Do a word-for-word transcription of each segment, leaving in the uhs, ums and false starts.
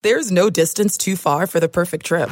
There's no distance too far for the perfect trip.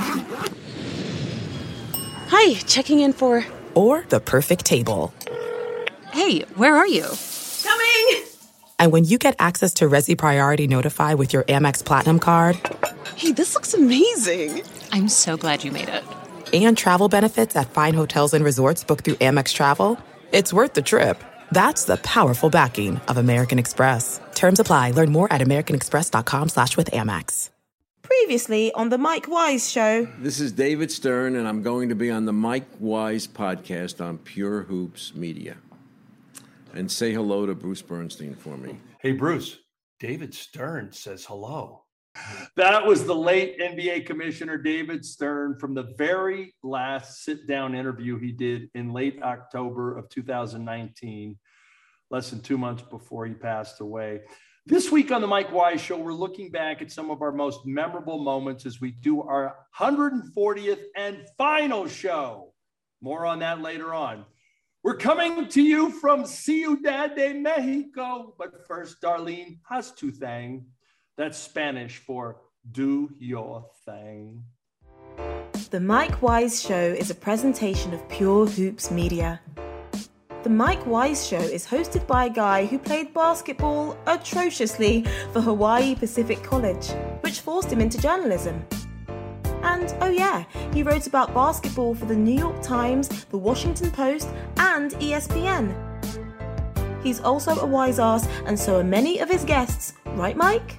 Hi, checking in for... Or the perfect table. Hey, where are you? Coming! And when you get access to Resi Priority Notify with your Amex Platinum card... Hey, this looks amazing. I'm so glad you made it. And travel benefits at fine hotels and resorts booked through Amex Travel, it's worth the trip. That's the powerful backing of American Express. Terms apply. Learn more at americanexpress.com slash with Amex. Previously on the Mike Wise Show. This is David Stern, and I'm going to be on the Mike Wise podcast on Pure Hoops Media. And say hello to Bruce Bernstein for me. Hey, Bruce. David Stern says hello. That was the late N B A Commissioner David Stern from the very last sit-down interview he did in late October of two thousand nineteen, less than two months before he passed away. This week on the Mike Wise Show, we're looking back at some of our most memorable moments as we do our one hundred fortieth and final show. More on that later on. We're coming to you from Ciudad de Mexico, but first, Darlene, how's tu thang? That's Spanish for do your thing. The Mike Wise Show is a presentation of Pure Hoops Media. The Mike Wise Show is hosted by a guy who played basketball atrociously for Hawaii Pacific College, which forced him into journalism. And, oh yeah, he wrote about basketball for the New York Times, the Washington Post, and E S P N. He's also a wise ass, and so are many of his guests. Right, Mike?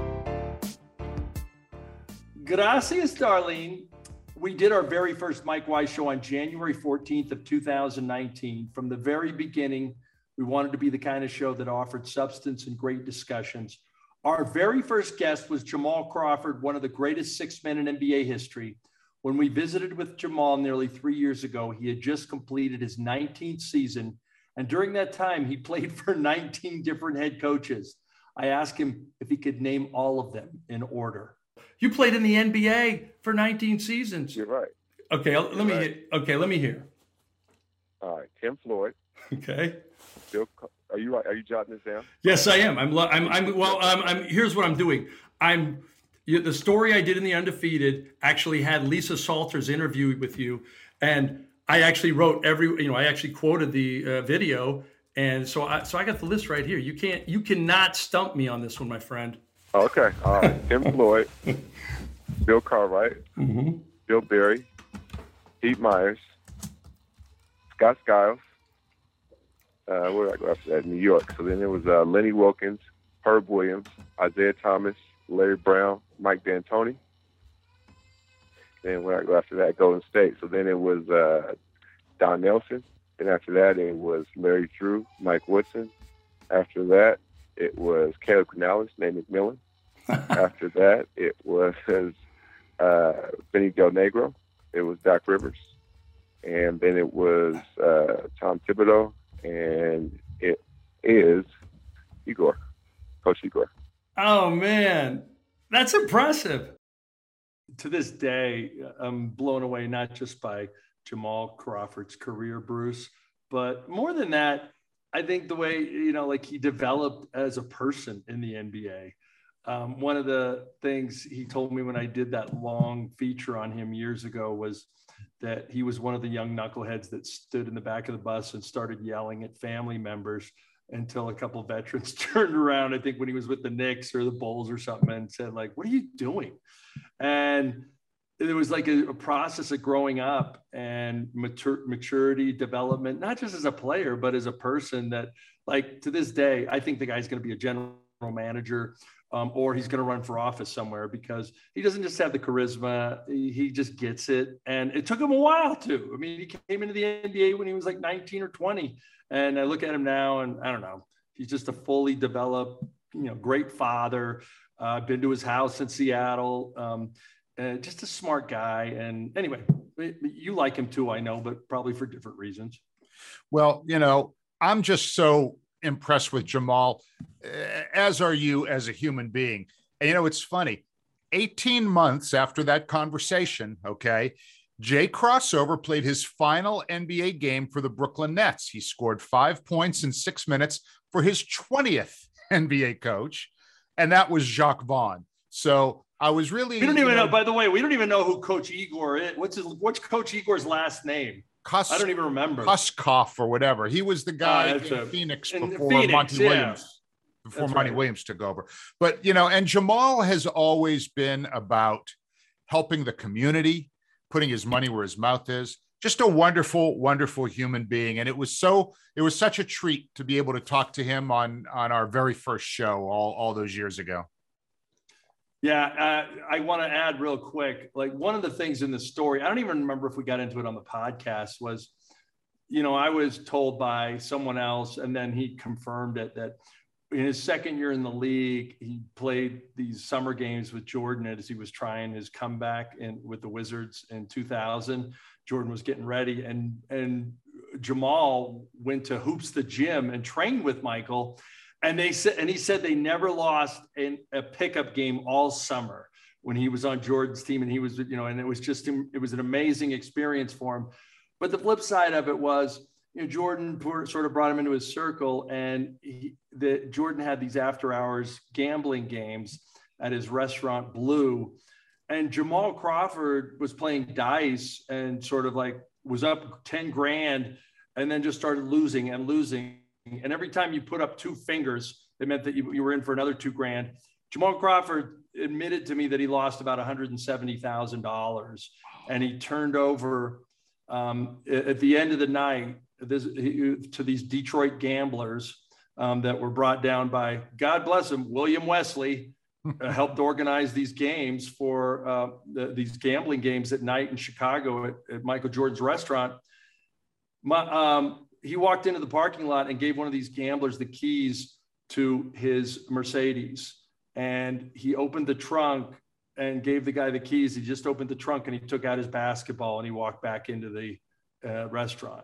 Gracias, Darlene. We did our very first Mike Wise Show on January fourteenth of two thousand nineteen. From the very beginning, we wanted to be the kind of show that offered substance and great discussions. Our very first guest was Jamal Crawford, one of the greatest six men in N B A history. When we visited with Jamal nearly three years ago, he had just completed his nineteenth season. And during that time, he played for nineteen different head coaches. I asked him if he could name all of them in order. You played in the N B A for nineteen seasons. You're right. Okay, You're let me right. hear. Okay, let me hear. All right, Tim Floyd. Okay. Bill, are you right? Are you jotting this down? Yes, I am. I'm. I'm. I'm. Well, I'm. I'm here's what I'm doing. I'm. You, the story I did in the Undefeated actually had Lisa Salter's interview with you, and I actually wrote every. You know, I actually quoted the uh, video, and so I. So I got the list right here. You can't. You cannot stump me on this one, my friend. Okay. All right. Tim Floyd, Bill Cartwright, Mm-hmm. Bill Berry, Pete Myers, Scott Skiles. Uh, where did I go after that? New York. So then there was uh, Lenny Wilkins, Herb Williams, Isaiah Thomas, Larry Brown, Mike D'Antoni. Then where did I go after that? Golden State. So then it was uh, Don Nelson. And after that, it was Larry Drew, Mike Woodson. After that, it was Caleb Canales, Nate McMillan. After that, it was uh, Benny Del Negro. It was Doc Rivers. And then it was uh, Tom Thibodeau. And it is Igor, Coach Igor. Oh, man. That's impressive. To this day, I'm blown away not just by Jamal Crawford's career, Bruce, but more than that, I think the way, you know, like he developed as a person in the N B A. Um, one of the things he told me when I did that long feature on him years ago was that he was one of the young knuckleheads that stood in the back of the bus and started yelling at family members until a couple of veterans turned around, I think when he was with the Knicks or the Bulls or something, and said, like, what are you doing? And there was like a, a process of growing up and matur- maturity development, not just as a player, but as a person that, like, to this day, I think the guy's going to be a general manager um, or he's going to run for office somewhere because he doesn't just have the charisma. He, he just gets it. And it took him a while to. I mean, he came into the N B A when he was like nineteen or twenty. And I look at him now and I don't know, he's just a fully developed, you know, great father. I've uh, been to his house in Seattle. Um, Uh, just a smart guy. And anyway, you like him too, I know, but probably for different reasons. Well, you know, I'm just so impressed with Jamal, as are you as a human being. And, you know, it's funny. eighteen months after that conversation, okay, Jay Crossover played his final N B A game for the Brooklyn Nets. He scored five points in six minutes for his twentieth N B A coach, and that was Jacques Vaughn. So I was really. We don't even you know, know. By the way, we don't even know who Coach Igor is. What's his? What's Coach Igor's last name? Kus, I don't even remember. Kuskoff or whatever. He was the guy uh, in a, Phoenix in before Phoenix, Monty yeah. Williams. Before that's Monty right. Williams took over. But you know, and Jamal has always been about helping the community, putting his money where his mouth is. Just a wonderful, wonderful human being. And it was so, it was such a treat to be able to talk to him on, on our very first show all, all those years ago. Yeah, uh, I want to add real quick, like one of the things in the story, I don't even remember if we got into it on the podcast, was, you know, I was told by someone else, and then he confirmed it, that in his second year in the league, he played these summer games with Jordan as he was trying his comeback in with the Wizards in two thousand. Jordan was getting ready, and and Jamal went to Hoops the Gym and trained with Michael, and they said, and he said they never lost in a pickup game all summer when he was on Jordan's team, and he was, you know, and it was just, it was an amazing experience for him. But the flip side of it was, you know, Jordan sort of brought him into his circle, and he, the, Jordan had these after hours gambling games at his restaurant Blue, and Jamal Crawford was playing dice and sort of like was up ten grand and then just started losing and losing. And every time you put up two fingers, it meant that you, you were in for another two grand. Jamal Crawford admitted to me that he lost about one hundred seventy thousand dollars, and he turned over um, at the end of the night this, to these Detroit gamblers um, that were brought down by, God bless him, William Wesley, uh, helped organize these games for uh, the, these gambling games at night in Chicago at, at Michael Jordan's restaurant. My, um, he walked into the parking lot and gave one of these gamblers the keys to his Mercedes. And he opened the trunk and gave the guy the keys. He just opened the trunk and he took out his basketball and he walked back into the uh, restaurant.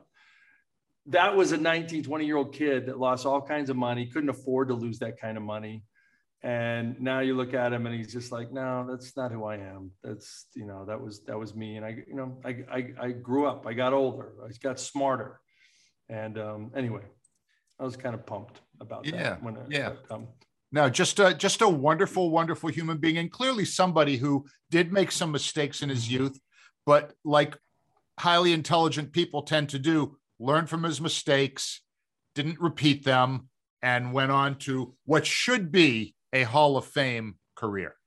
That was a nineteen, twenty year old kid that lost all kinds of money, couldn't afford to lose that kind of money. And now you look at him and he's just like, no, that's not who I am. That's, you know, that was, that was me. And I, you know, I, I, I grew up, I got older, I got smarter. And um, anyway, I was kind of pumped about yeah, that. When yeah. But, um, no, just a, just a wonderful, wonderful human being. And clearly somebody who did make some mistakes in his youth, but like highly intelligent people tend to do, learned from his mistakes, didn't repeat them, and went on to what should be a Hall of Fame career.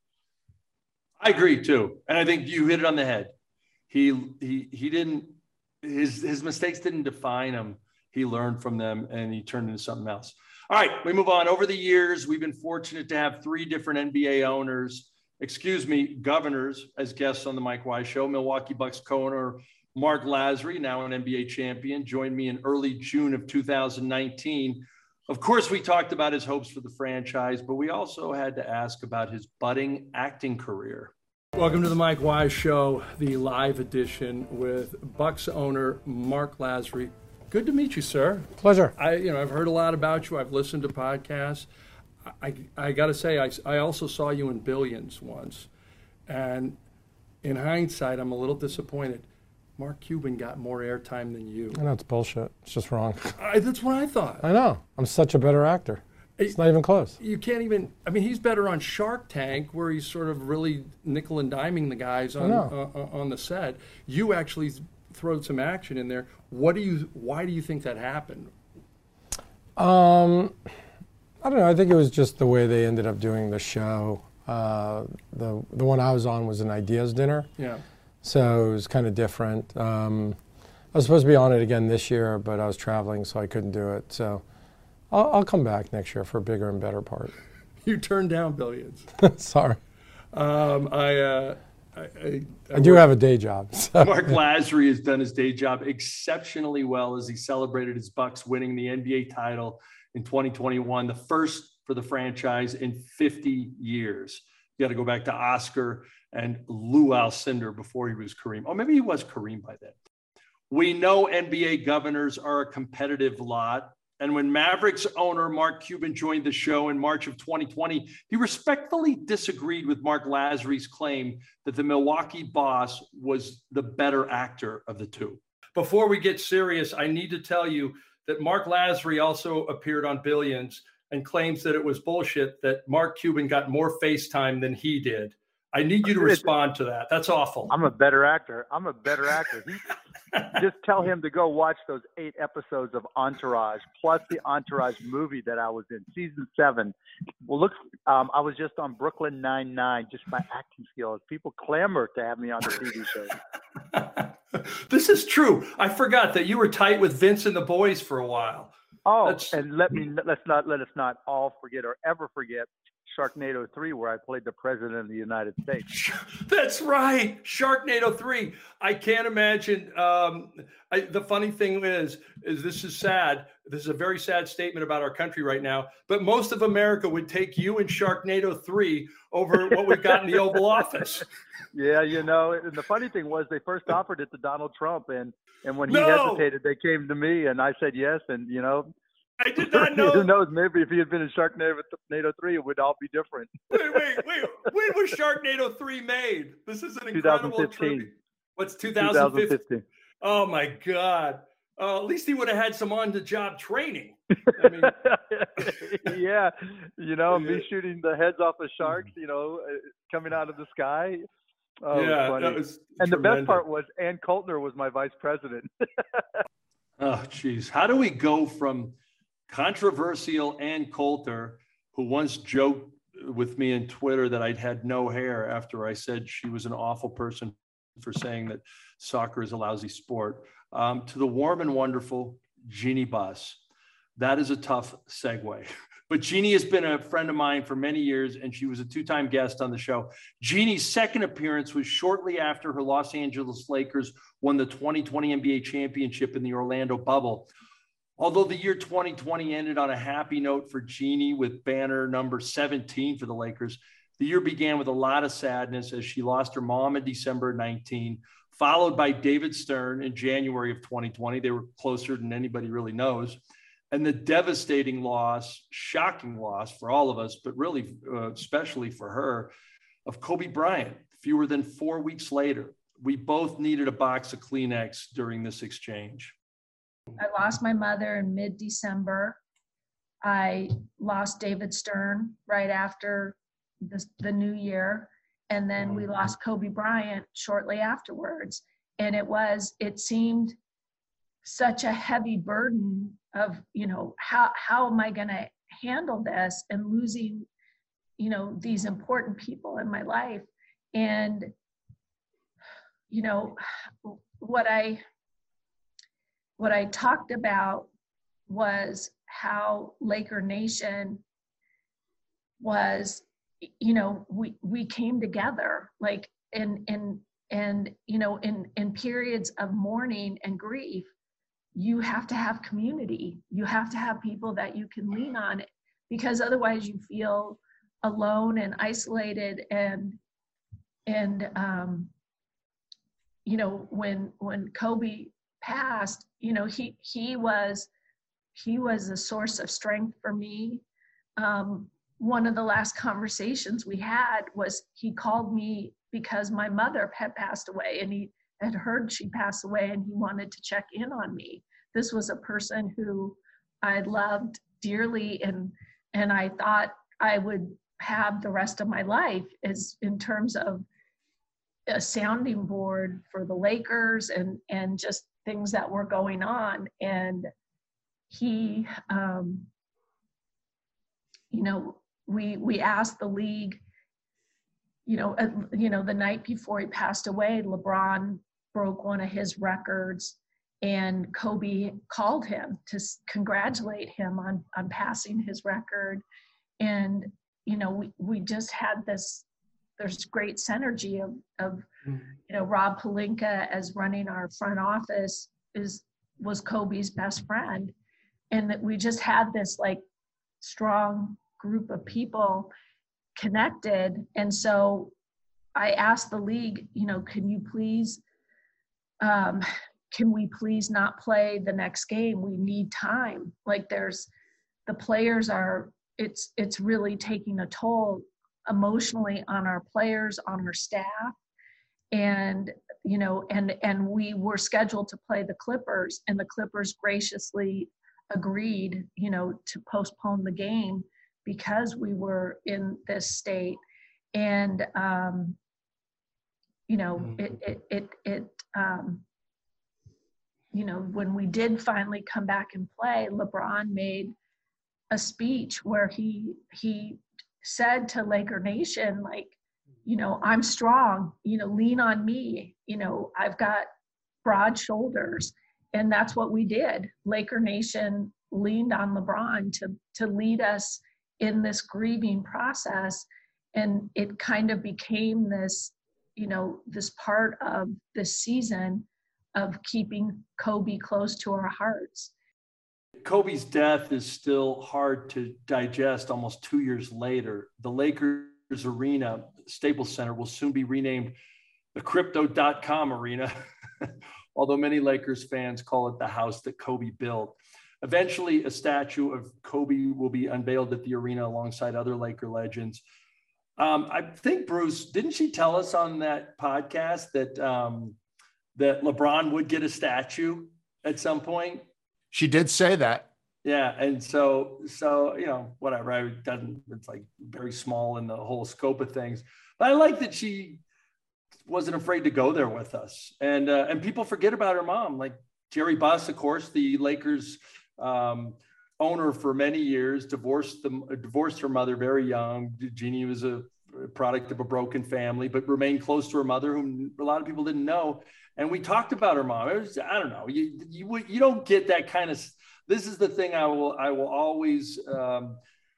I agree too. And I think you hit it on the head. He, he, he didn't, his, his mistakes didn't define him. He learned from them and he turned into something else. All right, we move on. Over the years, we've been fortunate to have three different N B A owners, excuse me, governors as guests on the Mike Wise Show. Milwaukee Bucks co-owner Mark Lasry, now an N B A champion, joined me in early June of two thousand nineteen. Of course, we talked about his hopes for the franchise, but we also had to ask about his budding acting career. Welcome to the Mike Wise Show, the live edition with Bucks owner Mark Lasry. Good to meet you, sir. Pleasure. I, you know, I've heard a lot about you. I've listened to podcasts. I, I got to say, I, I also saw you in Billions once, and in hindsight, I'm a little disappointed. Mark Cuban got more airtime than you. I know, it's bullshit. It's just wrong. I, that's what I thought. I know. I'm such a better actor. It's not even close. You can't even, I mean, he's better on Shark Tank, where he's sort of really nickel and diming the guys on uh, on the set. You actually throw some action in there. What do you, why do you think that happened? Um, I don't know. I think it was just the way they ended up doing the show. Uh, the the one I was on was an ideas dinner. Yeah. So it was kind of different. Um, I was supposed to be on it again this year, but I was traveling, so I couldn't do it. So I'll, I'll come back next year for a bigger and better part. You turned down Billions. Sorry. Um, I, uh, I, I, I do have a day job. So. Mark Lasry has done his day job exceptionally well as he celebrated his Bucks winning the N B A title in twenty twenty-one, the first for the franchise in fifty years. You got to go back to Oscar and Lou Alcindor before he was Kareem. Oh, maybe he was Kareem by then. We know N B A governors are a competitive lot. And when Mavericks owner Mark Cuban joined the show in March of twenty twenty, he respectfully disagreed with Mark Lasry's claim that the Milwaukee boss was the better actor of the two. Before we get serious, I need to tell you that Mark Lasry also appeared on Billions and claims that it was bullshit that Mark Cuban got more FaceTime than he did. I need you to respond to that. That's awful. I'm a better actor. I'm a better actor. He, just tell him to go watch those eight episodes of Entourage, plus the Entourage movie that I was in, season seven. Well, look, um, I was just on Brooklyn Nine-Nine, just my acting skills. People clamor to have me on the T V show. This is true. I forgot that you were tight with Vince and the boys for a while. Oh, That's... and let me let's not let us not all forget or ever forget Sharknado three, where I played the president of the United States. That's right, Sharknado three. I can't imagine. Um, I, the funny thing is, is this is sad. This is a very sad statement about our country right now. But most of America would take you and Sharknado three over what we've got in the Oval Office. Yeah, you know, and the funny thing was they first offered it to Donald Trump, and and when he No! hesitated, they came to me, and I said yes, and you know. I did not know. Who knows? Maybe if he had been in Sharknado three, it would all be different. Wait, wait, wait. When was Sharknado three made? This is an incredible twenty fifteen. tribute. What's two thousand fifteen? twenty fifteen. Oh, my God. Uh, at least he would have had some on-the-job training. I mean, yeah. You know, me shooting the heads off of sharks, you know, coming out of the sky. Oh, yeah, funny. that was And tremendous. the best part was Ann Coulter was my vice president. Oh, geez. How do we go from controversial Ann Coulter, who once joked with me in Twitter that I'd had no hair after I said she was an awful person for saying that soccer is a lousy sport, um, to the warm and wonderful Jeannie Buss. That is a tough segue. But Jeannie has been a friend of mine for many years, and she was a two-time guest on the show. Jeannie's second appearance was shortly after her Los Angeles Lakers won the twenty twenty N B A championship in the Orlando bubble. Although the year twenty twenty ended on a happy note for Jeannie with banner number seventeen for the Lakers, the year began with a lot of sadness as she lost her mom in December nineteen, followed by David Stern in January of twenty twenty. They were closer than anybody really knows. And the devastating loss, shocking loss for all of us, but really uh, especially for her, of Kobe Bryant, fewer than four weeks later. We both needed a box of Kleenex during this exchange. I lost my mother in mid-December. I lost David Stern right after the, the new year. And then we lost Kobe Bryant shortly afterwards. And it was, it seemed such a heavy burden of, you know, how, how am I going to handle this and losing, you know, these important people in my life. And, you know, what I, what I talked about was how Laker Nation was, you know, we, we came together, like in, in, and, you know, in, in periods of mourning and grief, you have to have community. You have to have people that you can lean on, because otherwise you feel alone and isolated. And, and, um, you know, when, when Kobe passed, you know, he, he was, he was a source of strength for me. Um, one of the last conversations we had was he called me because my mother had passed away, and he had heard she passed away, and he wanted to check in on me. This was a person who I loved dearly, and and I thought I would have the rest of my life as in terms of a sounding board for the Lakers and and just things that were going on. And he, um, you know, we we asked the league, you know, uh, you know, the night before he passed away, LeBron broke one of his records, and Kobe called him to s- congratulate him on on passing his record. And you know, we we just had this. There's great synergy of of you know, Rob Pelinka as running our front office is was Kobe's best friend, and that we just had this like strong group of people connected. And so I asked the league, you know, can you please, um, can we please not play the next game? We need time. Like there's, the players are, it's, it's really taking a toll emotionally on our players, on our staff. And, you know, and, and we were scheduled to play the Clippers, and the Clippers graciously agreed, you know, to postpone the game because we were in this state. And, um, you know, it, it, it, it um, you know, when we did finally come back and play, LeBron made a speech where he, he said to Laker Nation, like, you know, I'm strong, you know, lean on me, you know, I've got broad shoulders. And that's what we did. Laker Nation leaned on LeBron to, to lead us in this grieving process. And it kind of became this, you know, this part of the season of keeping Kobe close to our hearts. Kobe's death is still hard to digest almost two years later. The Lakers arena, Staples Center, will soon be renamed the Crypto dot com Arena, although many Lakers fans call it the house that Kobe built. Eventually, a statue of Kobe will be unveiled at the arena alongside other Laker legends. Um, I think, Bruce, didn't she tell us on that podcast that um, that LeBron would get a statue at some point? She did say that. Yeah, and so, so you know, whatever. I doesn't. It's like very small in the whole scope of things. But I like that she wasn't afraid to go there with us. And uh, and people forget about her mom, like Jerry Buss, of course, the Lakers um, owner for many years, divorced them, divorced her mother very young. Jeannie was a product of a broken family, but remained close to her mother, whom a lot of people didn't know. And we talked about her mom. It was, I don't know, you, you you don't get that kind of. This is the thing I will I will always um,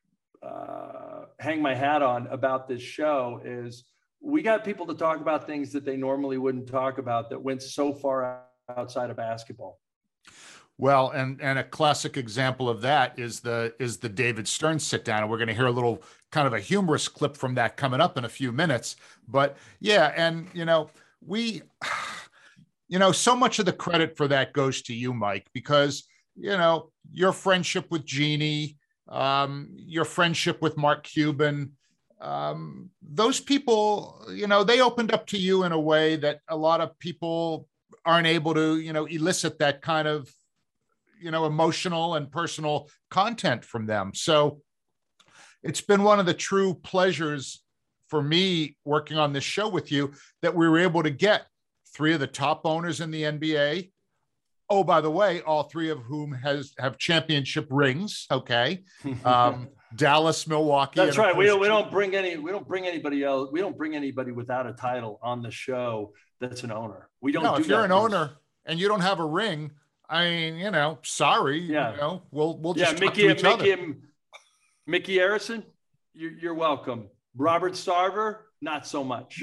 uh, hang my hat on about this show is we got people to talk about things that they normally wouldn't talk about that went so far outside of basketball. Well, and and a classic example of that is the is the David Stern sit down, and we're going to hear a little kind of a humorous clip from that coming up in a few minutes. But yeah, and you know we, you know, so much of the credit for that goes to you, Mike, because you know your friendship with Jeannie, um, your friendship with Mark Cuban. Um, those people, you know, they opened up to you in a way that a lot of people aren't able to, you know, elicit that kind of, you know, emotional and personal content from them. So it's been one of the true pleasures for me working on this show with you that we were able to get three of the top owners in the N B A. Oh, by the way, all three of whom has have championship rings. Okay. Um, Dallas, Milwaukee. That's right. We don't, we don't bring any, we don't bring anybody else. We don't bring anybody without a title on the show that's an owner. We don't no, do if you're that. an owner and you don't have a ring, I mean, you know, sorry, yeah. you know, we'll, we'll just yeah, talk Mickey, to each Mickey, other. Mickey Harrison, you're, you're welcome. Robert Sarver, not so much.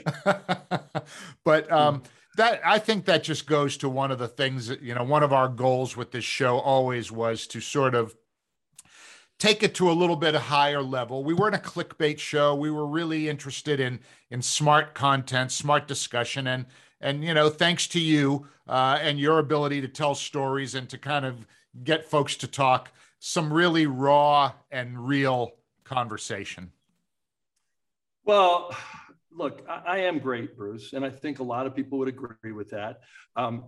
But um, that, I think that just goes to one of the things that, you know, one of our goals with this show always was to sort of take it to a little bit higher level. We weren't a clickbait show. We were really interested in, in smart content, smart discussion. And, and, you know, thanks to you uh, and your ability to tell stories and to kind of get folks to talk, some really raw and real conversation. Well, look, I, I am great, Bruce, and I think a lot of people would agree with that. Um,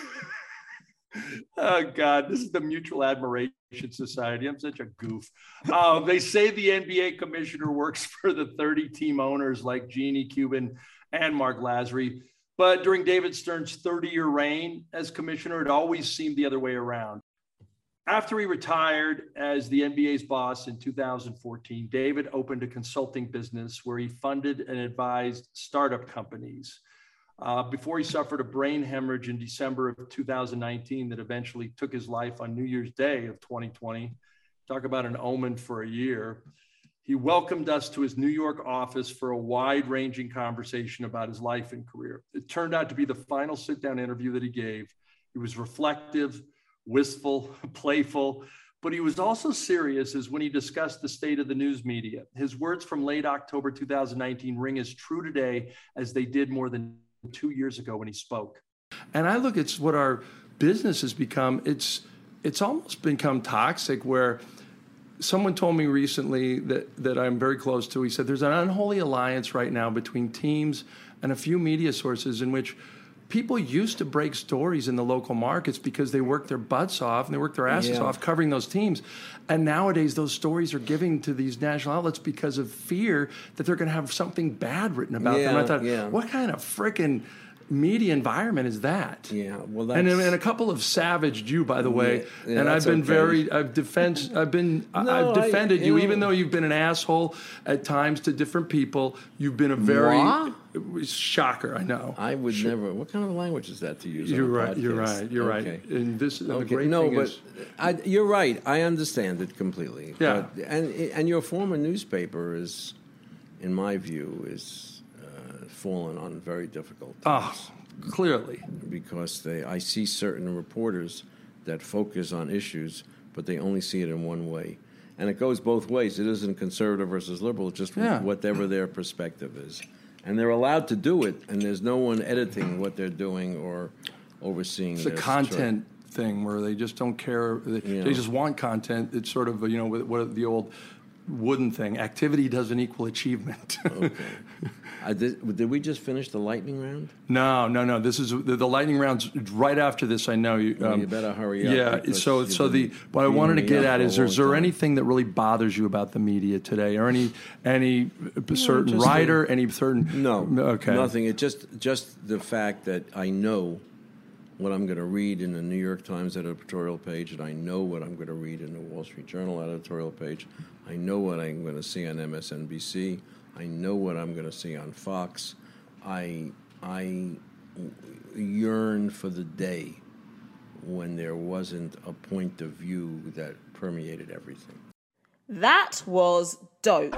oh, God, this is the Mutual Admiration Society. I'm such a goof. Uh, they say the N B A commissioner works for the thirty-team owners like Jeannie, Cuban, and Mark Lasry. But during David Stern's thirty-year reign as commissioner, it always seemed the other way around. After he retired as the N B A's boss in two thousand fourteen, David opened a consulting business where he funded and advised startup companies uh, before he suffered a brain hemorrhage in December of two thousand nineteen that eventually took his life on New Year's Day of twenty twenty. Talk about an omen for a year. He welcomed us to his New York office for a wide-ranging conversation about his life and career. It turned out to be the final sit-down interview that he gave. He was reflective, wistful, playful, but he was also serious as when he discussed the state of the news media. His words from late October two thousand nineteen ring as true today as they did more than two years ago when he spoke. And I look at what our business has become. It's it's almost become toxic where someone told me recently that, that I'm very close to. He said there's an unholy alliance right now between teams and a few media sources in which people used to break stories in the local markets because they worked their butts off and they worked their asses Yeah. off covering those teams. And nowadays, those stories are given to these national outlets because of fear that they're going to have something bad written about them. Yeah, I thought, yeah. what kind of frickin' media environment is that? Yeah, well, And, that's... and a couple of savaged you, by the way. Yeah, yeah, and I've that's been okay. very, I've defense, I've been, No, I've defended I- you, you know- even though you've been an asshole at times to different people. You've been a very Moi? shocker. I know. I would never. What kind of language is that to use? on You're a right. You're podcast? right. You're Okay. right. And this the Okay. great No, thing but is, I, you're right. I understand it completely. Yeah. But, and and your former newspaper is, in my view, is uh, fallen on very difficult times. oh, clearly. Because they, I see certain reporters that focus on issues, but they only see it in one way. And it goes both ways. It isn't conservative versus liberal, it's just Yeah. whatever their perspective is. And they're allowed to do it, and there's no one editing what they're doing or overseeing It's a their content thing where they just don't care. They, Yeah. they just want content. It's sort of, you know, what, what the old Wooden thing. Activity doesn't equal achievement. Okay. Uh, did, did we just finish the lightning round? No, no, no. This is the, the lightning round's right after this. I know you. Well, you better hurry up Yeah. because So, you've so the been what I wanted to beating me get up at for a is: is there long time. anything that really bothers you about the media today, or any any certain just writer, the- any certain? No. Okay. Nothing. It just just the fact that I know what I'm going to read in the New York Times editorial page, and I know what I'm going to read in the Wall Street Journal editorial page. I know what I'm going to see on M S N B C. I know what I'm going to see on Fox. I I yearn for the day when there wasn't a point of view that permeated everything. That was dope.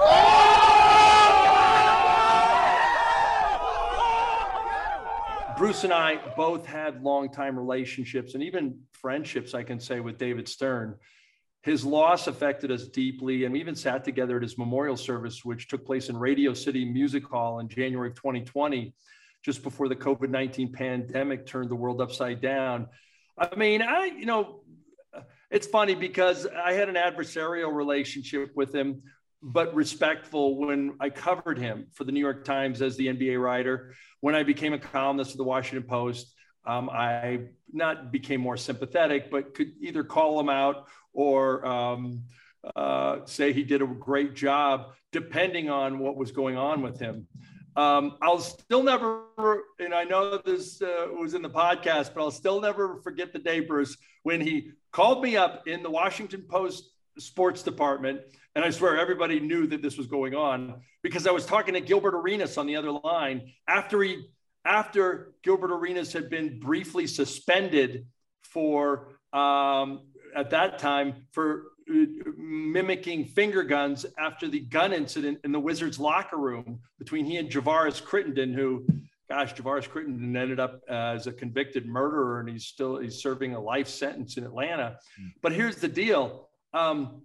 Bruce and I both had long-time relationships and even friendships, I can say, with David Stern. His loss affected us deeply, and we even sat together at his memorial service, which took place in Radio City Music Hall in January of twenty twenty, just before the COVID nineteen pandemic turned the world upside down. I mean, I, you know, it's funny because I had an adversarial relationship with him, but respectful when I covered him for the New York Times as the N B A writer. When I became a columnist for the Washington Post, um, I not became more sympathetic, but could either call him out or um, uh, say he did a great job, depending on what was going on with him. Um, I'll still never, and I know this uh, was in the podcast, but I'll still never forget the day, Bruce, when he called me up in the Washington Post sports department. And I swear everybody knew that this was going on because I was talking to Gilbert Arenas on the other line after he, after Gilbert Arenas had been briefly suspended for, um, at that time, for uh, mimicking finger guns after the gun incident in the Wizards locker room between he and Javaris Crittenden, who, gosh, Javaris Crittenden ended up uh, as a convicted murderer, and he's still, he's serving a life sentence in Atlanta. Mm. But here's the deal. Um,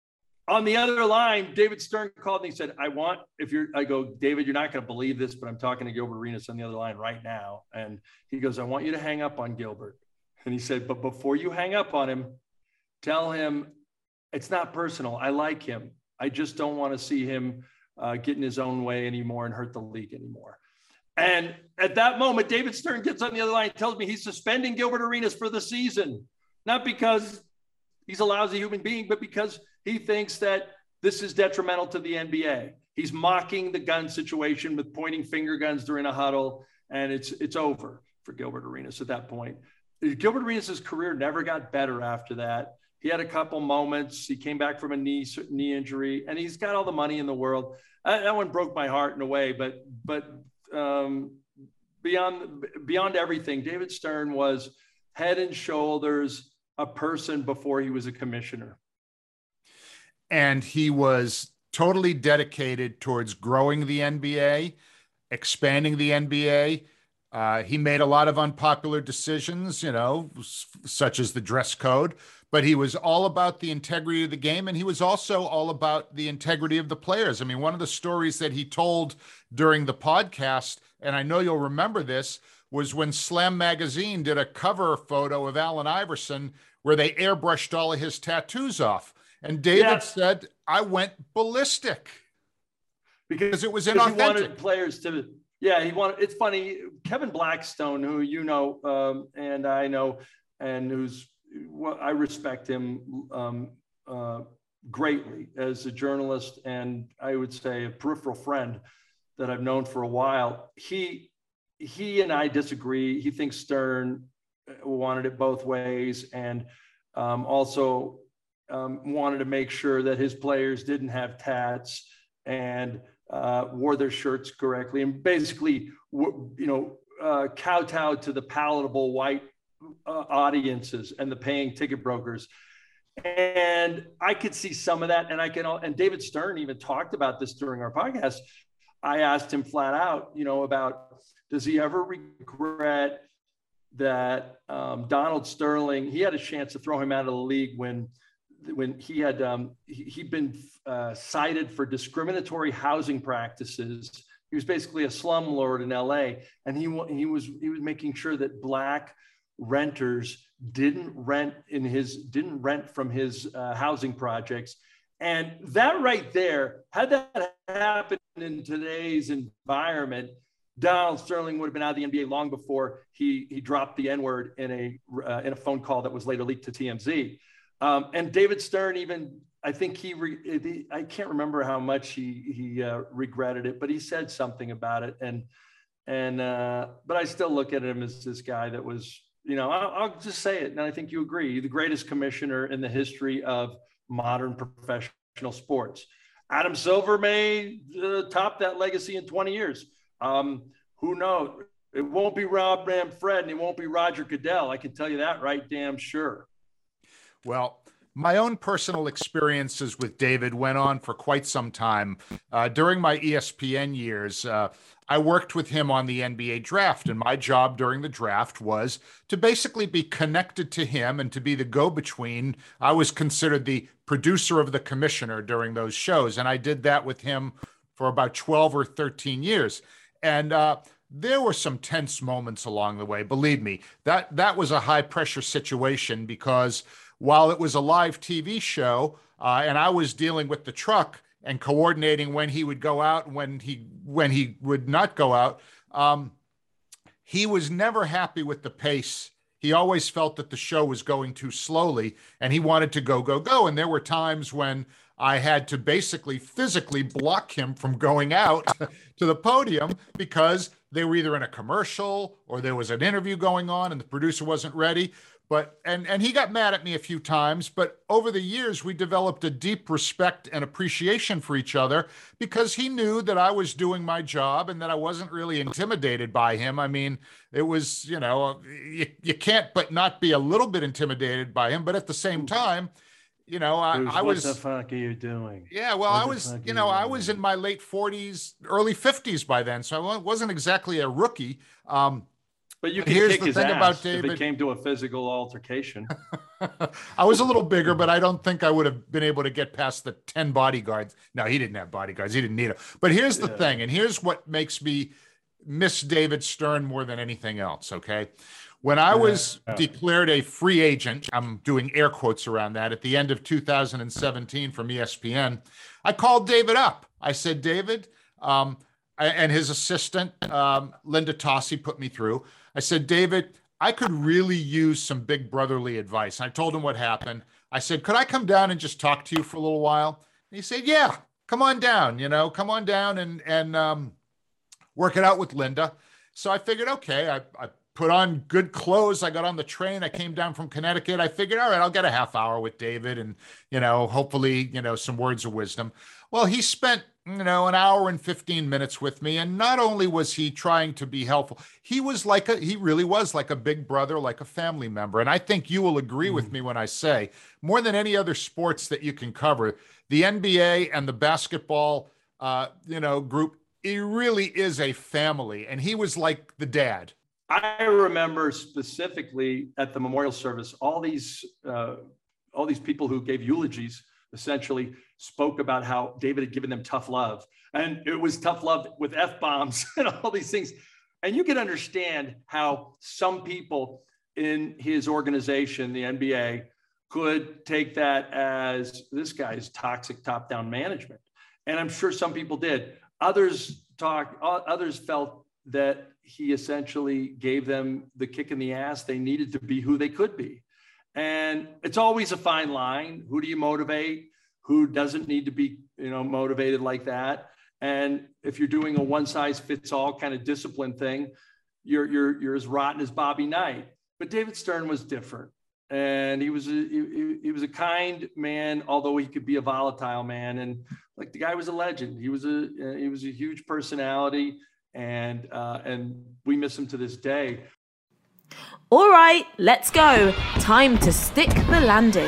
on the other line, David Stern called and he said, I want, if you're, I go, David, you're not going to believe this, but I'm talking to Gilbert Arenas on the other line right now. And he goes, I want you to hang up on Gilbert. And he said, but before you hang up on him, tell him it's not personal. I like him. I just don't want to see him uh, get in his own way anymore and hurt the league anymore. And at that moment, David Stern gets on the other line and tells me he's suspending Gilbert Arenas for the season, not because he's a lousy human being, but because he thinks that this is detrimental to the N B A. He's mocking the gun situation with pointing finger guns during a huddle, and it's it's over for Gilbert Arenas at that point. Gilbert Arenas' career never got better after that. He had a couple moments. He came back from a knee knee injury, and he's got all the money in the world. That, that one broke my heart in a way, but but um, beyond beyond everything, David Stern was head and shoulders a person before he was a commissioner. And he was totally dedicated towards growing the N B A, expanding the N B A. Uh, he made a lot of unpopular decisions, you know, such as the dress code, but he was all about the integrity of the game. And he was also all about the integrity of the players. I mean, one of the stories that he told during the podcast, and I know you'll remember this, was when Slam Magazine did a cover photo of Allen Iverson where they airbrushed all of his tattoos off. And David yeah. said, I went ballistic because it was inauthentic. He inauthentic. wanted players to, yeah, he wanted, it's funny, Kevin Blackstone, who you know um, and I know, and who's well, I respect him um, uh, greatly as a journalist, and I would say a peripheral friend that I've known for a while. He he and I disagree. He thinks Stern wanted it both ways, and um, also um, wanted to make sure that his players didn't have tats and uh, wore their shirts correctly, and basically, you know, uh, kowtowed to the palatable white uh, audiences and the paying ticket brokers. And I could see some of that, and I can. And David Stern even talked about this during our podcast. I asked him flat out, you know, about does he ever regret that um, Donald Sterling, he had a chance to throw him out of the league when when he had um, he, he'd been uh, cited for discriminatory housing practices. He was basically a slumlord in L A, and he he was he was making sure that black renters didn't rent in his didn't rent from his uh, housing projects. And that right there, had that happened in today's environment, Donald Sterling would have been out of the N B A long before he he dropped the N-word in a uh, in a phone call that was later leaked to T M Z. Um, and David Stern even, I think he, re, I can't remember how much he he uh, regretted it, but he said something about it. And and uh, but I still look at him as this guy that was, you know, I'll, I'll just say it, and I think you agree, the greatest commissioner in the history of modern professional sports. Adam Silver may uh, top that legacy in twenty years. Um, who knows? It won't be Rob Manfred and it won't be Roger Goodell. I can tell you that right damn sure. Well, my own personal experiences with David went on for quite some time. Uh, during my E S P N years, uh, I worked with him on the N B A draft, and my job during the draft was to basically be connected to him and to be the go-between. I was considered the producer of the commissioner during those shows, and I did that with him for about twelve or thirteen years. And uh, there were some tense moments along the way. Believe me, that that was a high-pressure situation, because while it was a live T V show uh, and I was dealing with the truck and coordinating when he would go out and when he when he would not go out, um, he was never happy with the pace. He always felt that the show was going too slowly, and he wanted to go, go, go. And there were times when I had to basically physically block him from going out to the podium because they were either in a commercial or there was an interview going on and the producer wasn't ready. But and and he got mad at me a few times, but over the years we developed a deep respect and appreciation for each other, because he knew that I was doing my job and that I wasn't really intimidated by him. I mean, it was, you know, you, you can't but not be a little bit intimidated by him, but at the same time, you know, I, Bruce, I was. What the fuck are you doing? Yeah, well, what I was, you know, I was in my late forties, early fifties by then, so I wasn't exactly a rookie. Um, But you but can here's kick the his thing ass about David. if it came to a physical altercation. I was a little bigger, but I don't think I would have been able to get past the ten bodyguards. No, he didn't have bodyguards. He didn't need them. But here's the Yeah. thing, and here's what makes me miss David Stern more than anything else, okay? When I was Yeah. declared a free agent, I'm doing air quotes around that, at the end of two thousand seventeen from E S P N, I called David up. I said, David, um, and his assistant, um, Linda Tossi, put me through. I said, David, I could really use some big brotherly advice. I told him what happened. I said, could I come down and just talk to you for a little while? And he said, yeah, come on down, you know, come on down and, and um, work it out with Linda. So I figured, okay, I, I put on good clothes. I got on the train. I came down from Connecticut. I figured, all right, I'll get a half hour with David and, you know, hopefully, you know, some words of wisdom. Well, he spent, you know, an hour and fifteen minutes with me. And not only was he trying to be helpful, he was like a, he really was like a big brother, like a family member. And I think you will agree with me when I say, more than any other sports that you can cover, the N B A and the basketball, uh, you know, group, it really is a family. And he was like the dad. I remember specifically at the memorial service, all these uh, all these people who gave eulogies essentially spoke about how David had given them tough love. And it was tough love with F-bombs and all these things. And you can understand how some people in his organization, the N B A, could take that as this guy's toxic top-down management. And I'm sure some people did. Others talk, others felt that he essentially gave them the kick in the ass they needed to be who they could be. And it's always a fine line. Who do you motivate? Who doesn't need to be, you know, motivated like that? And if you're doing a one size fits all kind of discipline thing, you're, you're, you're as rotten as Bobby Knight. But David Stern was different. And he was a, he, he was a kind man, although he could be a volatile man. And like, the guy was a legend. He was a, he was a huge personality, and, uh, and we miss him to this day. All right, let's go. Time to stick the landing.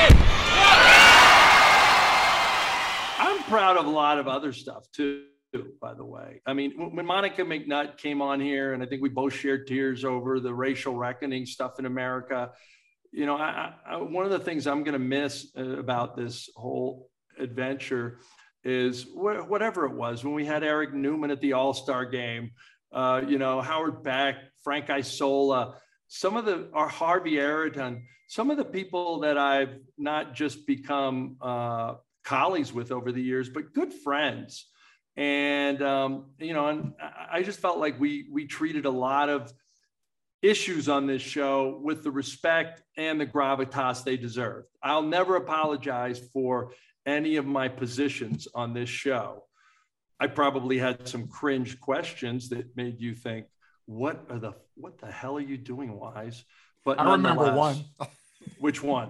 I'm proud of a lot of other stuff too, by the way. I mean, when Monica McNutt came on here, and I think we both shared tears over the racial reckoning stuff in America, you know, I, I, one of the things I'm going to miss about this whole adventure is wh- whatever it was, when we had Eric Newman at the All-Star game, uh, you know, Howard Beck, Frank Isola, some of the, our Harvey Araton, some of the people that I've not just become uh, colleagues with over the years, but good friends. And, um, you know, and I just felt like we, we treated a lot of issues on this show with the respect and the gravitas they deserve. I'll never apologize for any of my positions on this show. I probably had some cringe questions that made you think, what are the, what the hell are you doing, Wise? But I remember one. Which one?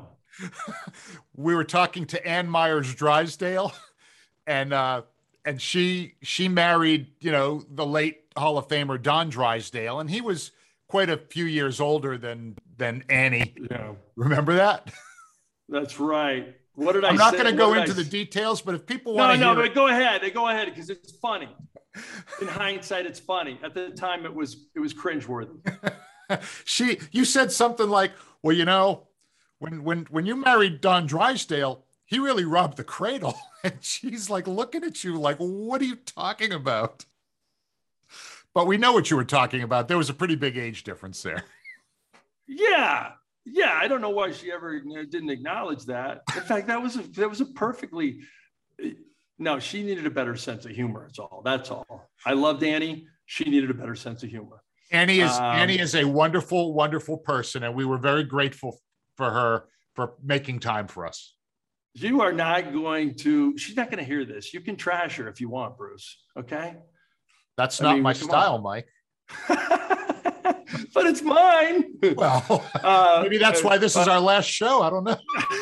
We were talking to Ann Myers Drysdale, and uh, and she she married, you know, the late Hall of Famer Don Drysdale, and he was quite a few years older than than Annie. Yeah. Remember that? That's right. What did I I'm not say? going to go What did into I the details, but if people No, want to no, hear but go ahead. Go ahead, because it's funny. In hindsight, it's funny. At the time, it was it was cringeworthy. she, you said something like, well, you know, when when when you married Don Drysdale, he really robbed the cradle. And she's like looking at you like, what are you talking about? But we know what you were talking about. There was a pretty big age difference there. Yeah. Yeah. I don't know why she ever didn't acknowledge that. In fact, that was a, that was a perfectly, no, she needed a better sense of humor. That's all. That's all. I loved Annie. She needed a better sense of humor. Annie is, um, Annie is a wonderful, wonderful person. And we were very grateful for her for making time for us. You are not going to, she's not going to hear this. You can trash her if you want, Bruce. Okay. That's I not mean, my come style, on. Mike. But it's mine. Well, Uh, maybe that's why this is our last show. I don't know.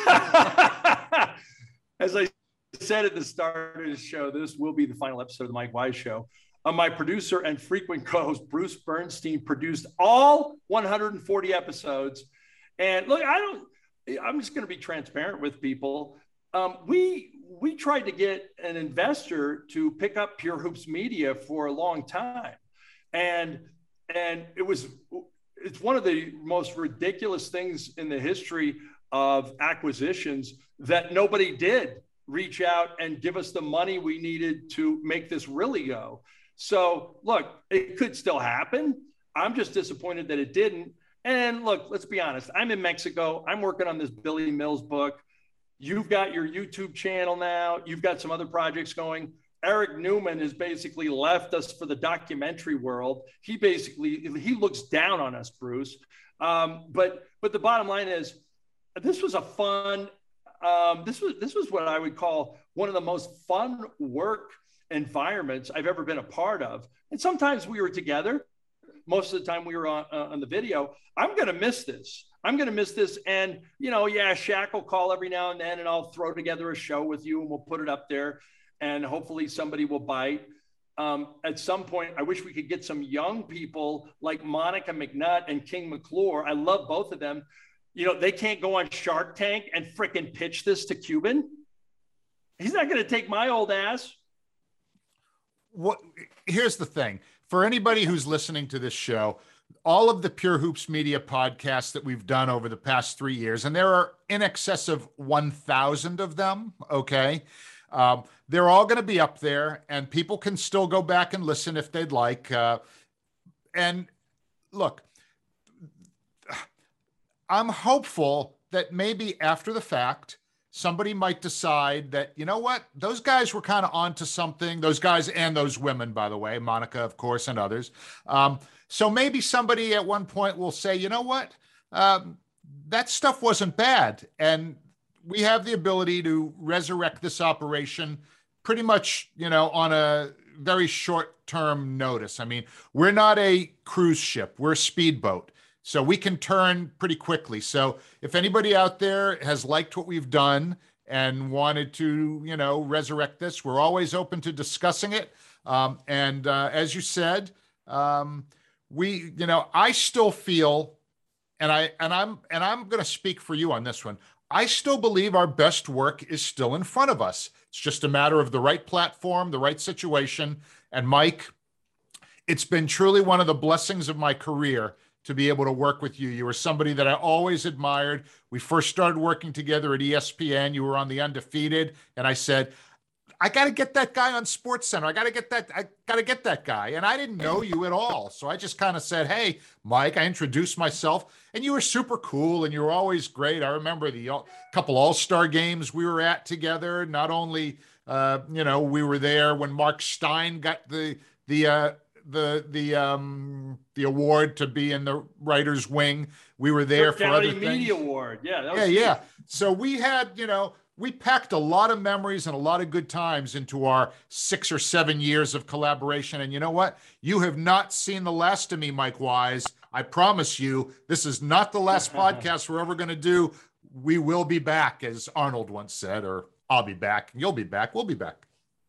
As I said at the start of the show, this will be the final episode of the Mike Wise Show. Uh, my producer and frequent co-host, Bruce Bernstein, produced all one hundred forty episodes. And look, I don't, I'm just going to be transparent with people. Um, we we tried to get an investor to pick up Pure Hoops Media for a long time, and and it was it's one of the most ridiculous things in the history of acquisitions that nobody did reach out and give us the money we needed to make this really go. So look, it could still happen. I'm just disappointed that it didn't. And look, let's be honest. I'm in Mexico. I'm working on this Billy Mills book. You've got your YouTube channel now. You've got some other projects going. Eric Newman has basically left us for the documentary world. He basically, he looks down on us, Bruce. Um, but but the bottom line is, this was a fun, um, this was this was what I would call one of the most fun work environments I've ever been a part of. And sometimes we were together. Most of the time we were on, uh, on the video. I'm going to miss this. I'm going to miss this. And, you know, yeah, Shaq will call every now and then, and I'll throw together a show with you and we'll put it up there and hopefully somebody will bite. Um, at some point, I wish we could get some young people like Monica McNutt and King McClure. I love both of them. You know, they can't go on Shark Tank and fricking pitch this to Cuban. He's not going to take my old ass. What? Here's the thing. For anybody who's listening to this show, all of the Pure Hoops Media podcasts that we've done over the past three years, and there are in excess of one thousand of them, okay? Um, they're all going to be up there, and people can still go back and listen if they'd like. Uh, and look, I'm hopeful that maybe after the fact, somebody might decide that, you know what, those guys were kind of onto something, those guys and those women, by the way, Monica, of course, and others. Um, so maybe somebody at one point will say, you know what, um, that stuff wasn't bad. And we have the ability to resurrect this operation pretty much, you know, on a very short-term notice. I mean, we're not a cruise ship, we're a speedboat. So we can turn pretty quickly. So if anybody out there has liked what we've done and wanted to, you know, resurrect this, we're always open to discussing it. Um, and uh, as you said, um, we, you know, I still feel, and I and I'm and I'm going to speak for you on this one. I still believe our best work is still in front of us. It's just a matter of the right platform, the right situation. And Mike, it's been truly one of the blessings of my career to be able to work with you. You were somebody that I always admired. We first started working together at E S P N. You were on The Undefeated. And I said, I got to get that guy on SportsCenter. I got to get that. I got to get that guy. And I didn't know you at all. So I just kind of said, hey, Mike, I introduced myself and you were super cool and you were always great. I remember the all, couple all-star games we were at together. Not only, uh, you know, we were there when Mark Stein got the, the, uh, the the um the award to be in the writer's wing. We were there Cook for County other things. Media Award. Yeah, that was yeah, huge. yeah. So we had, you know, we packed a lot of memories and a lot of good times into our six or seven years of collaboration. And you know what? You have not seen the last of me, Mike Wise. I promise you, this is not the last podcast we're ever going to do. We will be back, as Arnold once said, or I'll be back. You'll be back. We'll be back.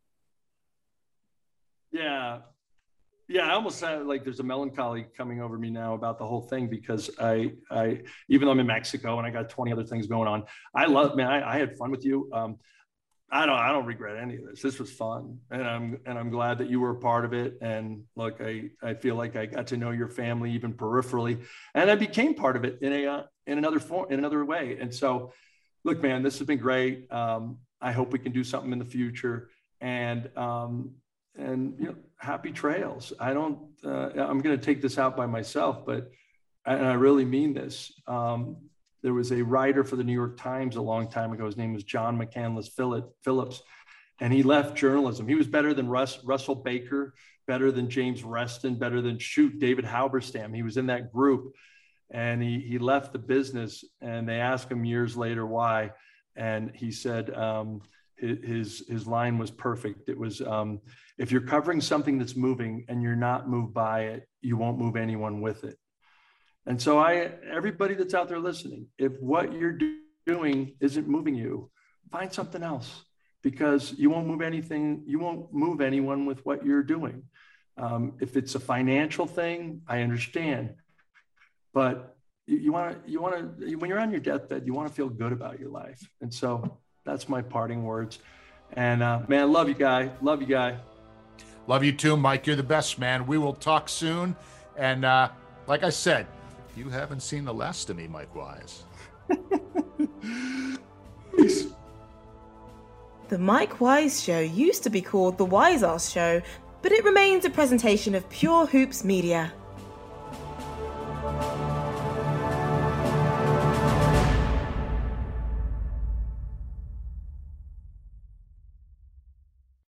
Yeah. Yeah, I almost sound like there's a melancholy coming over me now about the whole thing because I, I, even though I'm in Mexico and I got twenty other things going on, I love, man, I, I had fun with you. Um, I don't, I don't regret any of this. This was fun, and I'm, and I'm glad that you were a part of it. And look, I, I feel like I got to know your family even peripherally, and I became part of it in a, uh, in another form, in another way. And so, look, man, this has been great. Um, I hope we can do something in the future, and. Um, And, you know, happy trails. I don't, uh, I'm going to take this out by myself, but, and I really mean this. Um, there was a writer for the New York Times a long time ago. His name was John McCandless Phillips, and he left journalism. He was better than Russ, Russell Baker, better than James Reston, better than, shoot, David Halberstam. He was in that group, and he, he left the business, and they asked him years later why. And he said, um, his, his line was perfect. It was, um, if you're covering something that's moving and you're not moved by it, you won't move anyone with it. And so I, everybody that's out there listening, if what you're do- doing isn't moving you, find something else, because you won't move anything. You won't move anyone with what you're doing. Um, if it's a financial thing, I understand, but you want to, you want to, when you're on your deathbed, you want to feel good about your life. And so that's my parting words. And uh, man, love you, guy. Love you, guy. Love you too, Mike. You're the best, man. We will talk soon. And uh, like I said, you haven't seen the last of me, Mike Wise. Peace. The Mike Wise Show used to be called The Wise Ass Show, but it remains a presentation of Pure Hoops Media.